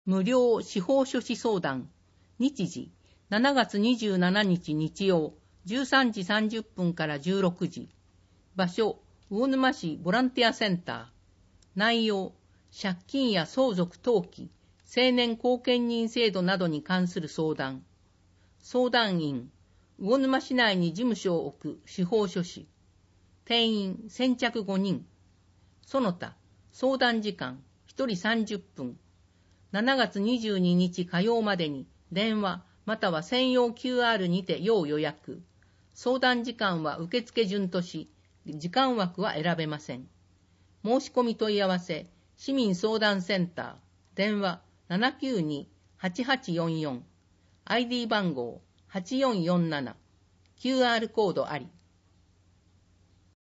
無料司法書士相談。日時、7月27日日曜、13時30分から16時。場所、魚沼市ボランティアセンター。内容、借金や相続登記、青年後見人制度などに関する相談。相談員、魚沼市内に事務所を置く司法書士。定員先着5人。その他、相談時間1人30分。7月22日火曜までに電話または専用 QR にて要予約。相談時間は受付順とし、時間枠は選べません。申し込み問い合わせ、市民相談センター、電話 792-8844、ID 番号8447、QR コードあり。